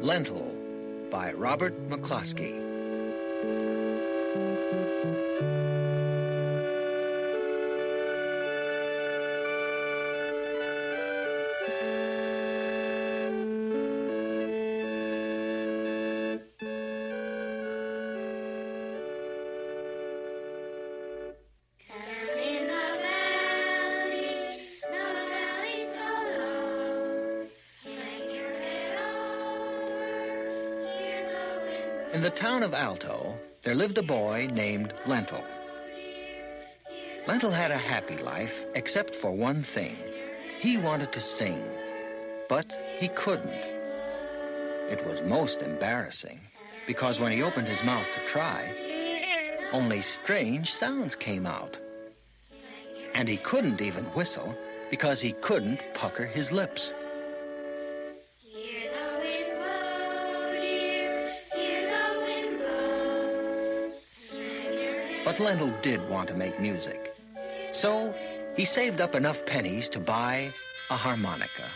Lentil by Robert McCloskey. In the town of Alto, there lived a boy named Lentil. Lentil had a happy life, except for one thing. He wanted to sing, but he couldn't. It was most embarrassing, because when he opened his mouth to try, only strange sounds came out. And he couldn't even whistle, because he couldn't pucker his lips. But Lentil did want to make music. So he saved up enough pennies to buy a harmonica.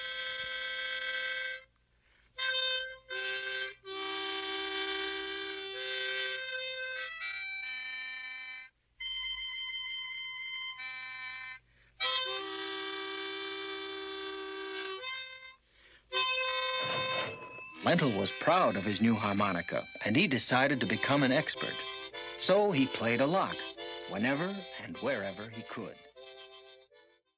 Lentil was proud of his new harmonica, and he decided to become an expert. So he played a lot, whenever and wherever he could.